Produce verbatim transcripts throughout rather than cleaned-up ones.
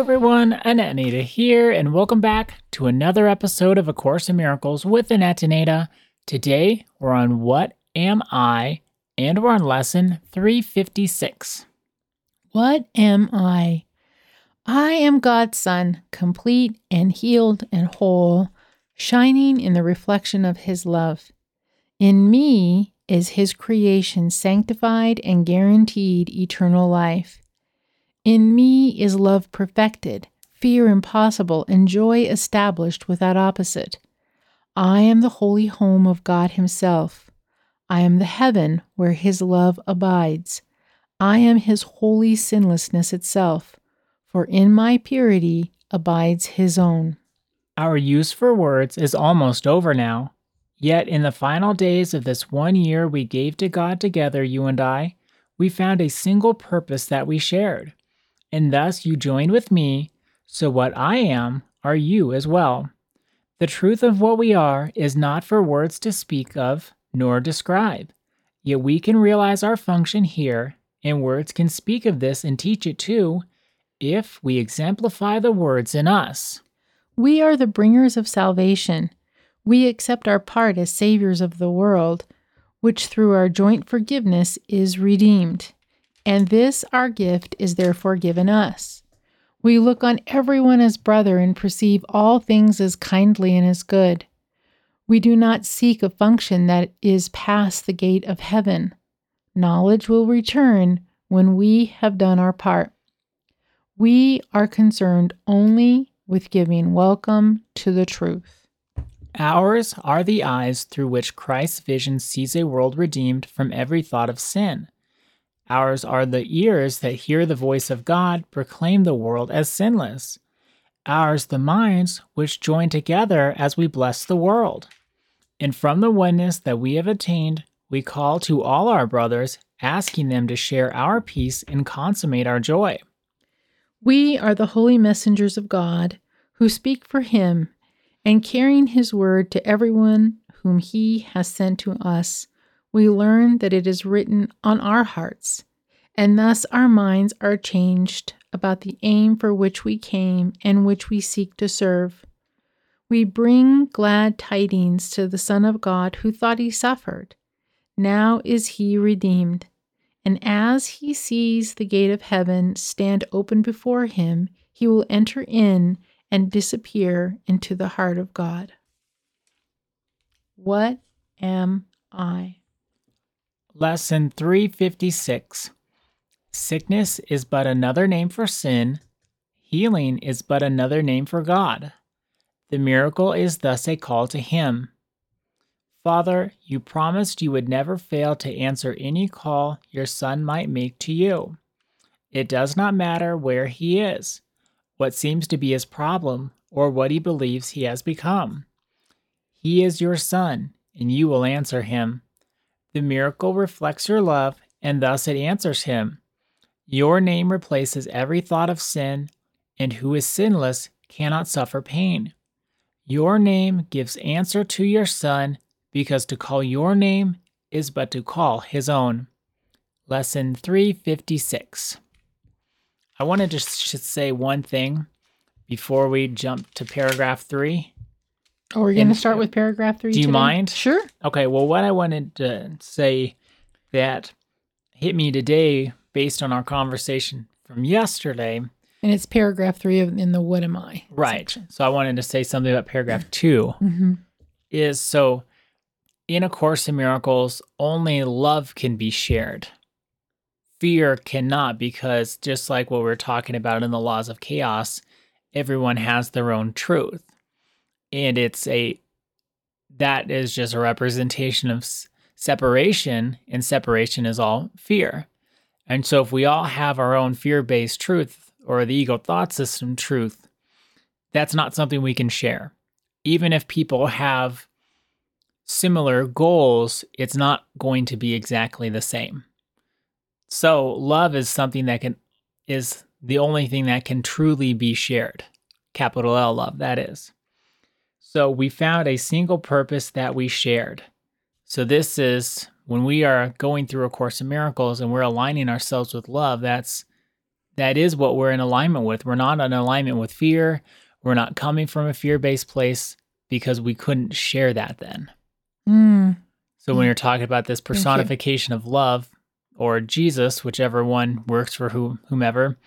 everyone, Annette and Ada here, and welcome back to another episode of A Course in Miracles with Annette and Ada. Today, we're on What Am I? And we're on lesson three fifty-six. What am I? I am God's Son, complete and healed and whole, shining in the reflection of His love. In me is His creation sanctified and guaranteed eternal life. In me is love perfected, fear impossible, and joy established without opposite. I am the holy home of God Himself. I am the heaven where His love abides. I am His holy sinlessness itself, for in my purity abides His own. Our use for words is almost over now. Yet in the final days of this one year we gave to God together, you and I, we found a single purpose that we shared. And thus you joined with me, so what I am are you as well. The truth of what we are is not for words to speak of nor describe. Yet we can realize our function here, and words can speak of this and teach it too, if we exemplify the words in us. We are the bringers of salvation. We accept our part as saviors of the world, which through our joint forgiveness is redeemed. And this, our gift, is therefore given us. We look on everyone as brother and perceive all things as kindly and as good. We do not seek a function that is past the gate of heaven. Knowledge will return when we have done our part. We are concerned only with giving welcome to the truth. Ours are the eyes through which Christ's vision sees a world redeemed from every thought of sin. Ours are the ears that hear the voice of God proclaim the world as sinless. Ours the minds which join together as we bless the world. And from the oneness that we have attained, we call to all our brothers, asking them to share our peace and consummate our joy. We are the holy messengers of God who speak for Him and carrying His word to everyone whom He has sent to us. We learn that it is written on our hearts, and thus our minds are changed about the aim for which we came and which we seek to serve. We bring glad tidings to the Son of God who thought He suffered. Now is He redeemed, and as He sees the gate of heaven stand open before Him, He will enter in and disappear into the heart of God. What am I? Lesson three fifty-six. Sickness is but another name for sin. Healing is but another name for God. The miracle is thus a call to Him. Father, you promised you would never fail to answer any call your Son might make to you. It does not matter where He is, what seems to be His problem, or what He believes He has become. He is your Son, and you will answer Him. The miracle reflects your love, and thus it answers Him. Your name replaces every thought of sin, and who is sinless cannot suffer pain. Your name gives answer to your Son, because to call your name is but to call His own. Lesson three fifty-six. I wanted to just say one thing before we jump to paragraph three. Oh, we're going to start with paragraph three Do you today? mind? Sure. Okay, well, what I wanted to say that hit me today based on our conversation from yesterday. And it's paragraph three of, in the What Am I? Right. section. So I wanted to say something about paragraph two. Mm-hmm. Is so in A Course in Miracles, only love can be shared. Fear cannot, because just like what we're talking about in the laws of chaos, everyone has their own truth. And it's a, that is just a representation of s- separation, and separation is all fear. And so if we all have our own fear-based truth, or the ego thought system truth, that's not something we can share. Even if people have similar goals, it's not going to be exactly the same. So love is something that can, is the only thing that can truly be shared. Capital L love, that is. So we found a single purpose that we shared. So this is when we are going through A Course in Miracles and we're aligning ourselves with love, that's that is what we're in alignment with. We're not in alignment with fear. We're not coming from a fear-based place because we couldn't share that then. Mm. So when you're talking about this personification of love, or Jesus, whichever one works for whom, whomever,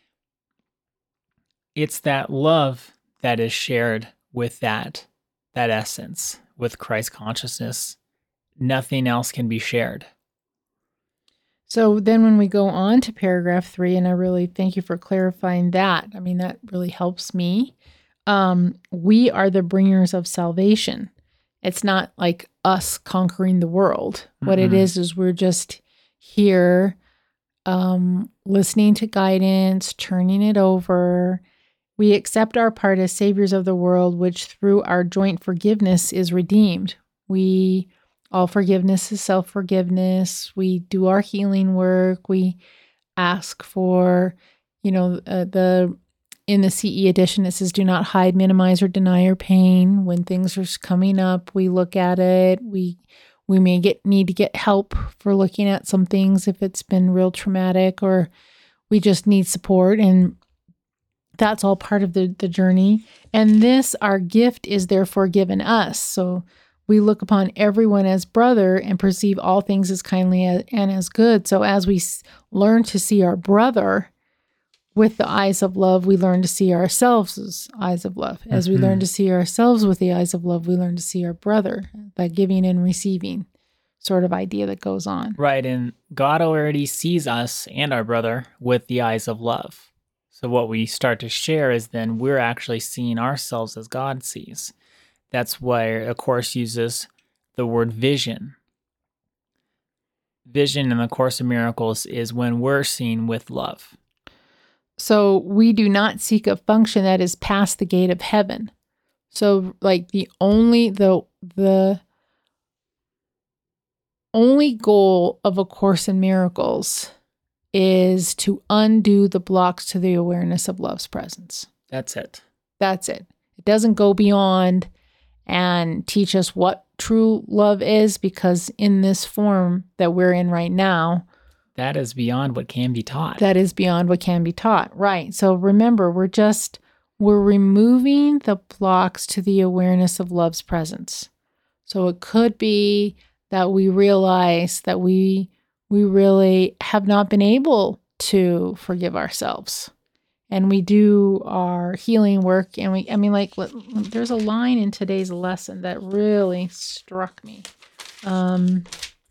it's that love that is shared with that, that essence, with Christ consciousness. Nothing else can be shared. So then when we go on to paragraph three, and I really thank you for clarifying that. I mean, that really helps me. Um, we are the bringers of salvation. It's not like us conquering the world. Mm-hmm. What it is, is we're just here um, listening to guidance, turning it over. We accept our part as saviors of the world, which through our joint forgiveness is redeemed. We All forgiveness is self-forgiveness. We do our healing work. We ask for, you know, uh, the in the C E edition, it says, do not hide, minimize, or deny your pain. When things are coming up, we look at it. We we may get need to get help for looking at some things if it's been real traumatic, or we just need support. And that's all part of the, the journey. And this, our gift, is therefore given us. So we look upon everyone as brother and perceive all things as kindly and as good. So as we learn to see our brother with the eyes of love, we learn to see ourselves as eyes of love. As mm-hmm. we learn to see ourselves with the eyes of love, we learn to see our brother, that giving and receiving sort of idea that goes on. Right. And God already sees us and our brother with the eyes of love. So what we start to share is then we're actually seeing ourselves as God sees. That's why A Course uses the word vision. Vision in the Course in Miracles is when we're seen with love. So we do not seek a function that is past the gate of heaven. So like the only, the, the only goal of A Course in Miracles is to undo the blocks to the awareness of love's presence. That's it. That's it. It doesn't go beyond and teach us what true love is, because in this form that we're in right now, that is beyond what can be taught. That is beyond what can be taught. Right. So remember, we're just, we're removing the blocks to the awareness of love's presence. So it could be that we realize that we, we really have not been able to forgive ourselves. And we do our healing work. And we, I mean, like, there's a line in today's lesson that really struck me. Um,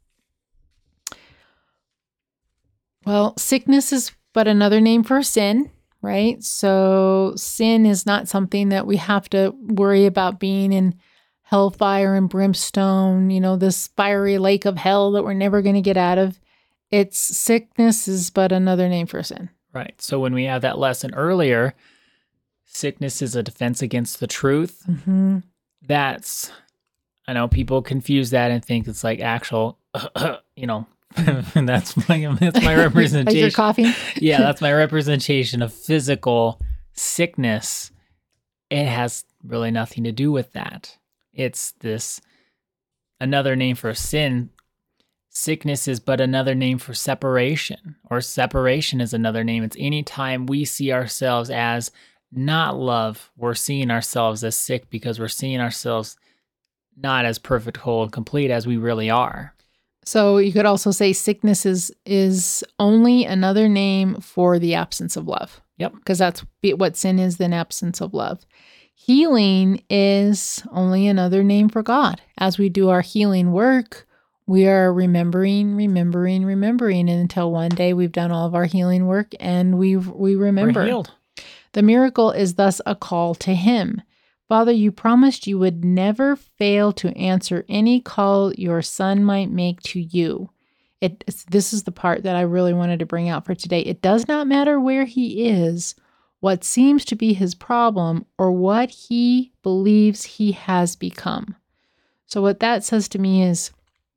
well, sickness is but another name for sin, right? So sin is not something that we have to worry about being in hellfire and brimstone, you know, this fiery lake of hell that we're never going to get out of. It's sickness is but another name for sin. Right. So when we have that lesson earlier, sickness is a defense against the truth. Mm-hmm. That's, I know people confuse that and think it's like actual, you know, that's my that's my representation. Like you're coughing? Yeah, that's my representation of physical sickness. It has really nothing to do with that. It's this another name for sin. Sickness is but another name for separation, or separation is another name. It's any time we see ourselves as not love, we're seeing ourselves as sick because we're seeing ourselves not as perfect, whole, and complete as we really are. So you could also say sickness is, is only another name for the absence of love. Yep. Because that's what sin is, an absence of love. Healing is only another name for God. As we do our healing work, we are remembering, remembering, remembering until one day we've done all of our healing work and we we remember. We're healed. The miracle is thus a call to Him. Father, you promised you would never fail to answer any call your son might make to you. It, this is the part that I really wanted to bring out for today. It does not matter where he is, what seems to be his problem, or what he believes he has become. So what that says to me is,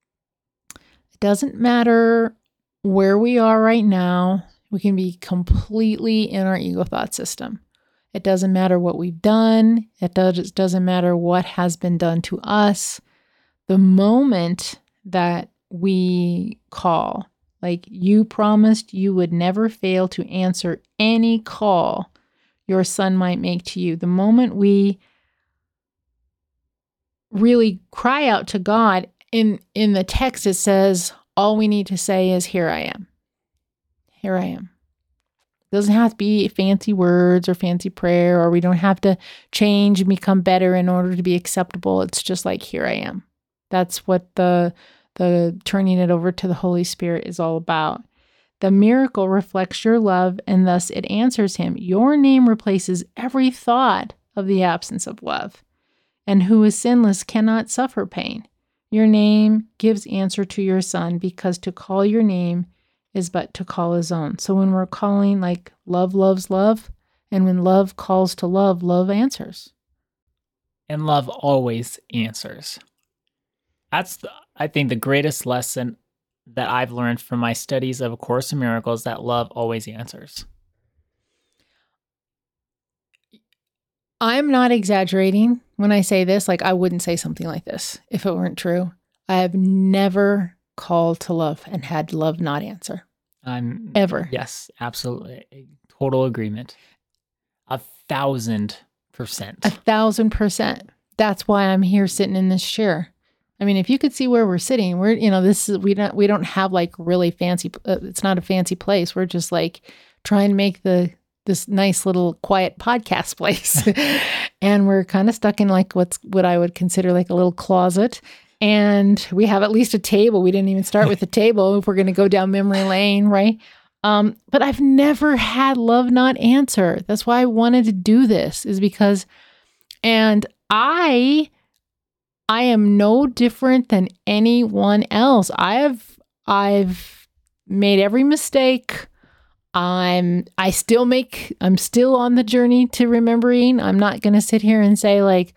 it doesn't matter where we are right now. We can be completely in our ego thought system. It doesn't matter what we've done. It does, doesn't matter what has been done to us. The moment that we call, Like you promised you would never fail to answer any call your son might make to you. The moment we really cry out to God, in, in the text it says, all we need to say is, here I am. Here I am. It doesn't have to be fancy words or fancy prayer, or we don't have to change and become better in order to be acceptable. It's just like, here I am. That's what the, the turning it over to the Holy Spirit is all about. The miracle reflects your love, and thus it answers him. Your name replaces every thought of the absence of love. And who is sinless cannot suffer pain. Your name gives answer to your son, because to call your name is but to call his own. So when we're calling, like, love loves love, and when love calls to love, love answers. And love always answers. That's, the, I think, the greatest lesson that I've learned from my studies of A Course in Miracles, that love always answers. I'm not exaggerating when I say this. Like, I wouldn't say something like this if it weren't true. I have never called to love and had love not answer. I'm Ever. Yes, absolutely. Total agreement. A thousand percent. A thousand percent. That's why I'm here sitting in this chair. I mean, if you could see where we're sitting, we're, you know, this is, we don't, we don't have like really fancy, uh, it's not a fancy place. We're just like trying to make the, this nice little quiet podcast place. And we're kind of stuck in like what's, what I would consider like a little closet. And we have at least a table. We didn't even start with the table if we're going to go down memory lane, right? Um, but I've never had love not answer. That's why I wanted to do this, is because, and I, I am no different than anyone else. I have, I've made every mistake. I'm, I still make, I'm still on the journey to remembering. I'm not going to sit here and say like,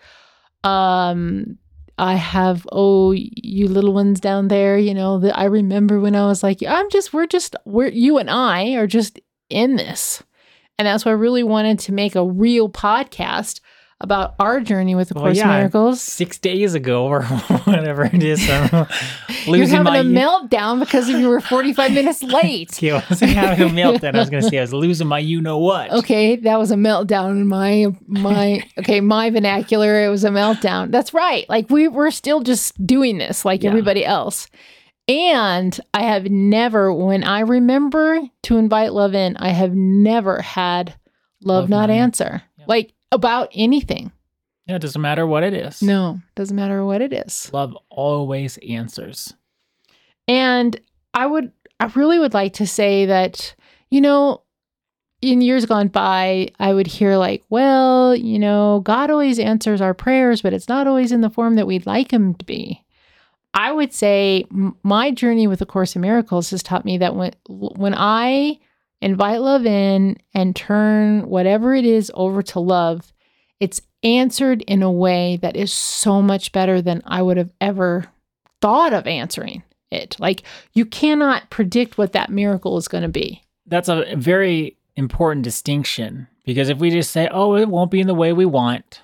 um, I have, oh, you little ones down there, you know, that I remember when I was like, I'm just, we're just, we're, you and I are just in this. And that's why I really wanted to make a real podcast about our journey with the well, Course in yeah, Miracles. Six days ago or whatever it is. I'm You're losing having my a meltdown because you were forty-five minutes late. Yeah, I wasn't having a meltdown. I was going to say I was losing my you-know-what. Okay, that was a meltdown in my, my, okay, my vernacular, it was a meltdown. That's right. Like we were still just doing this like Yeah. everybody else. And I have never, when I remember to invite love in, I have never had love, Love not not answer. Yeah. Like about anything. Yeah, it doesn't matter what it is. No, doesn't matter what it is. Love always answers. And I would, I really would like to say that, you know, in years gone by, I would hear like, well, you know, God always answers our prayers, but it's not always in the form that we'd like him to be. I would say m- my journey with A Course in Miracles has taught me that when, when I invite love in and turn whatever it is over to love, it's answered in a way that is so much better than I would have ever thought of answering it. Like you cannot predict what that miracle is going to be. That's a very important distinction, because if we just say, oh, it won't be in the way we want,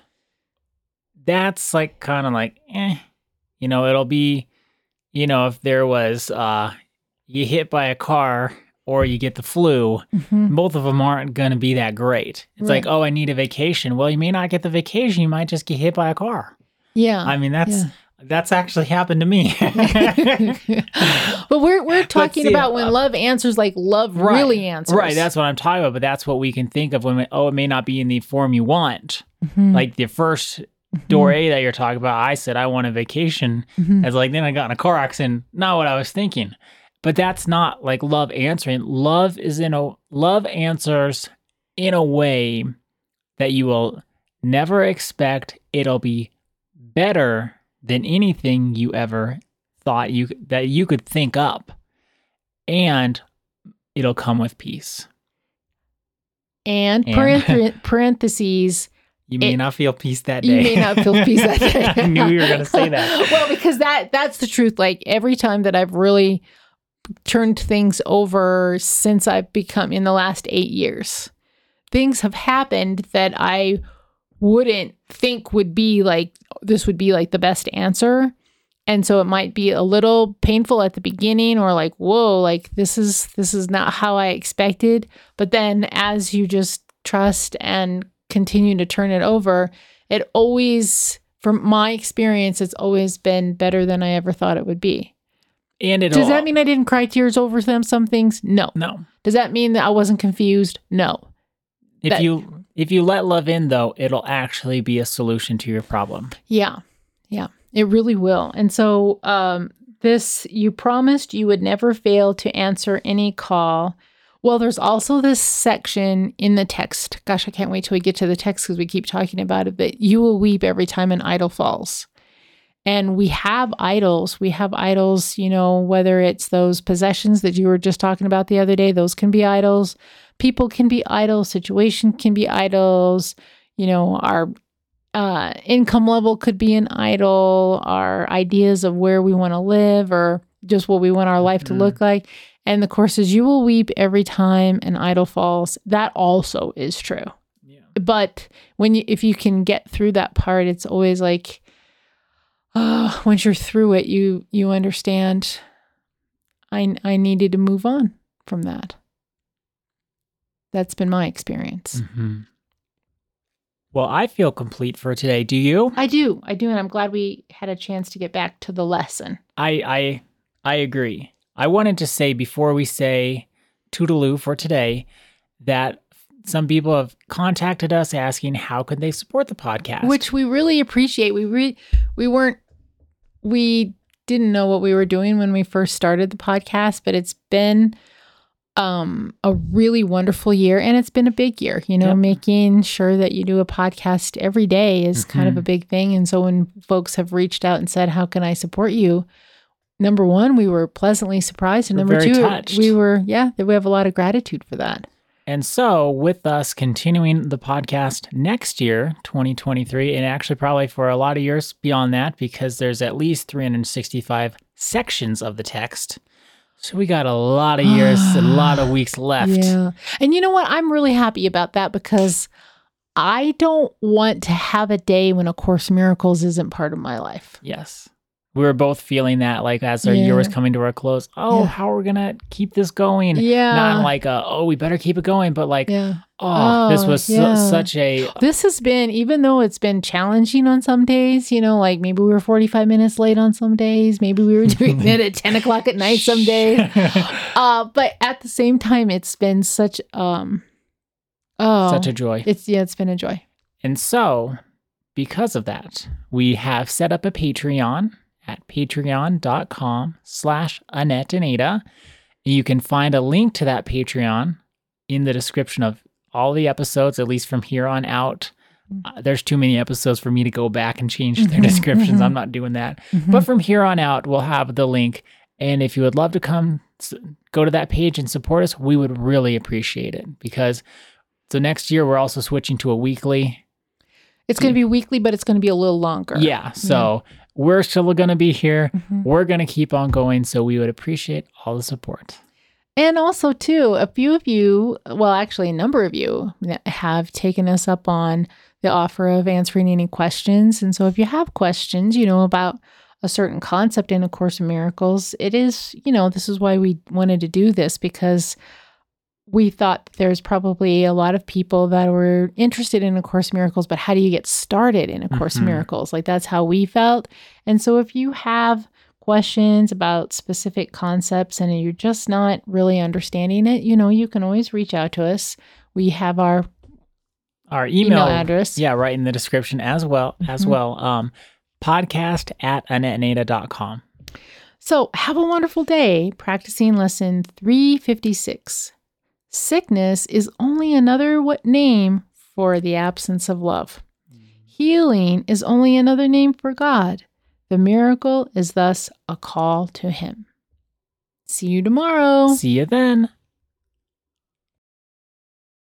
that's like kind of like, eh, you know, it'll be, you know, if there was, uh, you hit by a car or you get the flu, Mm-hmm. both of them aren't going to be that great. It's Right. like, oh, I need a vacation. Well, you may not get the vacation. You might just get hit by a car. Yeah. I mean, that's, yeah. that's actually happened to me. But we're we're talking see, about when uh, love answers like love Right. really answers. Right. That's what I'm talking about. But that's what we can think of when, we, oh, it may not be in the form you want. Mhm. Like the first door A that you're talking about, I said I want a vacation. Mhm. As like, then I got in a car accident. Not what I was thinking. But that's not like love answering. Love is in a love answers in a way that you will never expect. It'll be better than anything you ever thought you that you could think up, and it'll come with peace. And, And- parenth- parentheses, You may It- not feel peace that day. you may not feel peace that day. I knew you were going to say that. Well, because that that's the truth. Like every time that I've really turned things over since I've become in the last eight years, things have happened that I wouldn't think would be like, this would be like the best answer. And so it might be a little painful at the beginning or like, whoa, like this is this is not how I expected. But then as you just trust and continue to turn it over, it always, from my experience, it's always been better than I ever thought it would be. And it Does that mean I didn't cry tears over them, some things? No. No. Does that mean that I wasn't confused? No. If That- you if you let love in, though, it'll actually be a solution to your problem. Yeah. Yeah. It really will. And so um, this, you promised you would never fail to answer any call. Well, there's also this section in the text. Gosh, I can't wait till we get to the text because we keep talking about it. But you will weep every time an idol falls. And we have idols. We have idols, you know, whether it's those possessions that you were just talking about the other day, those can be idols. People can be idols. Situation can be idols. You know, our uh, income level could be an idol. Our ideas of where we want to live or just what we want our life Mm-hmm. to look like. And the course says, you will weep every time an idol falls. That also is true. Yeah. But when you, if you can get through that part, it's always like, uh, once you're through it, you you understand. I I needed to move on from that. That's been my experience. Mm-hmm. Well, I feel complete for today. Do you? I do, I do, and I'm glad we had a chance to get back to the lesson. I I I agree. I wanted to say before we say toodaloo for today that some people have contacted us asking how could they support the podcast. Which we really appreciate. We re- we weren't we didn't know what we were doing when we first started the podcast, but it's been um a really wonderful year, and it's been a big year. You know, Yep. making sure that you do a podcast every day is kind of Mhm. a big thing. And so when folks have reached out and said, "How can I support you?" Number one, we were pleasantly surprised, and We're number very two, touched. we were yeah, that we have a lot of gratitude for that. And so, with us continuing the podcast next year, twenty twenty-three, and actually probably for a lot of years beyond that, because there's at least three hundred sixty-five sections of the text. So we got a lot of years, a lot of weeks left. Yeah. And you know what? I'm really happy about that because I don't want to have a day when A Course in Miracles isn't part of my life. Yes. We were both feeling that, like, as our year was Yeah. coming to our close. Oh, Yeah. how are we going to keep this going? Yeah. Not like, a, oh, we better keep it going, but like, Yeah. oh, this Oh, was su- yeah. such a, This has been, even though it's been challenging on some days, you know, like maybe we were forty-five minutes late on some days. Maybe we were doing it at ten o'clock at night some days. Uh, but at the same time, it's been such, um, oh, such a joy. it's, yeah, it's been a joy. And so, because of that, we have set up a Patreon at patreon.com slash Annette and Ada. You can find a link to that Patreon in the description of all the episodes, at least from here on out. Uh, there's too many episodes for me to go back and change their Mhm, descriptions. mhm. I'm not doing that. Mhm. But from here on out, we'll have the link. And if you would love to come s- go to that page and support us, we would really appreciate it. Because so next year, we're also switching to a weekly. It's going to be weekly, but it's going to be a little longer. Yeah. So we're still going to be here. Mhm. We're going to keep on going. So we would appreciate all the support. And also, too, a few of you, well, actually, a number of you have taken us up on the offer of answering any questions. And so if you have questions, you know, about a certain concept in A Course in Miracles, it is, you know, this is why we wanted to do this, because we thought there's probably a lot of people that were interested in A Course in Miracles, but how do you get started in A Course in Mhm. Miracles? Like, that's how we felt. And so if you have questions about specific concepts and you're just not really understanding it, you know, you can always reach out to us. We have our Our email, email address. Yeah, right in the description as well. As Mhm. well. Um, podcast at annetteanda dot com. So have a wonderful day practicing lesson three fifty-six. Sickness is only another what name for the absence of love. Healing is only another name for God. The miracle is thus a call to Him. See you tomorrow. See you then.